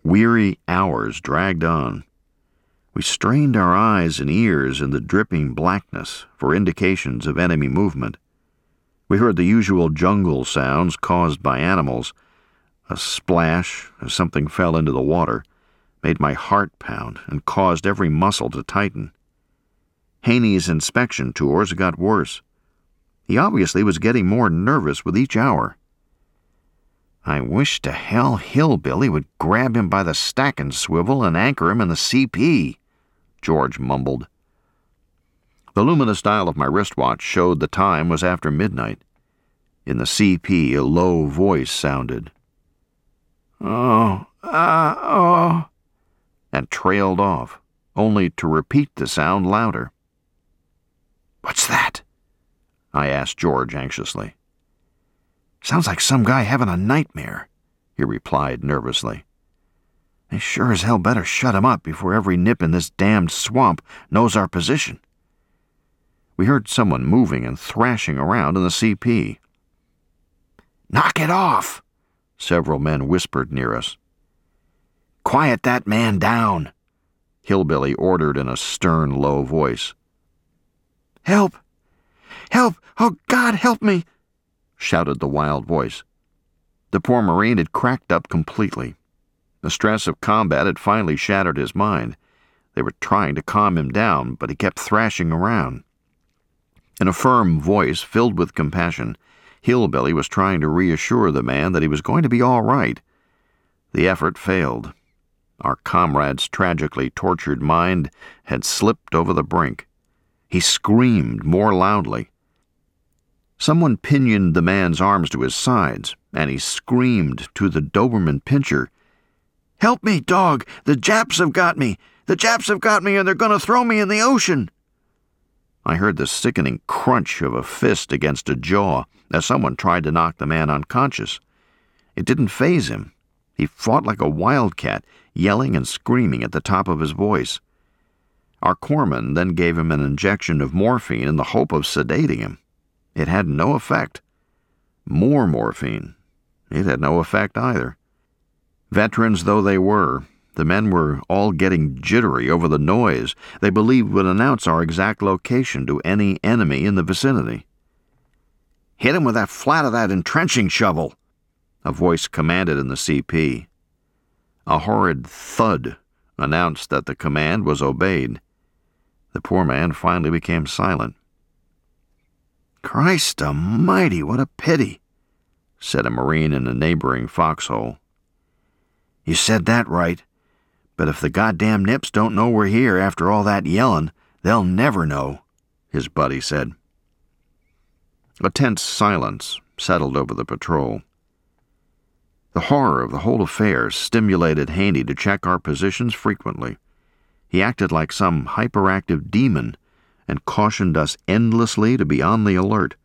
Weary hours dragged on. We strained our eyes and ears in the dripping blackness for indications of enemy movement. We heard the usual jungle sounds caused by animals. A splash as something fell into the water made my heart pound and caused every muscle to tighten. Haney's inspection tours got worse. He obviously was getting more nervous with each hour. "I wish to hell Hillbilly would grab him by the stacking swivel and anchor him in the CP," George mumbled. The luminous dial of my wristwatch showed the time was after midnight. In the CP, a low voice sounded. "Oh, and trailed off, only to repeat the sound louder. "What's that?" I asked George anxiously. "Sounds like some guy having a nightmare," he replied nervously. "They sure as hell better shut him up before every nip in this damned swamp knows our position." We heard someone moving and thrashing around in the CP. "Knock it off!" several men whispered near us. "Quiet that man down," Hillbilly ordered in a stern, low voice. "Help! Help! Oh, God, help me!" shouted the wild voice. The poor Marine had cracked up completely. The stress of combat had finally shattered his mind. They were trying to calm him down, but he kept thrashing around. In a firm voice filled with compassion, Hillbilly was trying to reassure the man that he was going to be all right. The effort failed. Our comrade's tragically tortured mind had slipped over the brink. He screamed more loudly. Someone pinioned the man's arms to his sides, and he screamed to the Doberman pinscher, "Help me, dog! The Japs have got me! The Japs have got me, and they're going to throw me in the ocean!" I heard the sickening crunch of a fist against a jaw as someone tried to knock the man unconscious. It didn't faze him. He fought like a wildcat, yelling and screaming at the top of his voice. Our corpsman then gave him an injection of morphine in the hope of sedating him. It had no effect. More morphine. It had no effect either. Veterans though they were, the men were all getting jittery over the noise they believed would announce our exact location to any enemy in the vicinity. "Hit him with that flat of that entrenching shovel," a voice commanded in the CP. A horrid thud announced that the command was obeyed. The poor man finally became silent. "Christ almighty, what a pity," said a Marine in a neighboring foxhole. "You said that right, but if the goddamn nips don't know we're here after all that yelling, they'll never know," his buddy said. A tense silence settled over the patrol. The horror of the whole affair stimulated Haney to check our positions frequently. He acted like some hyperactive demon and cautioned us endlessly to be on the alert.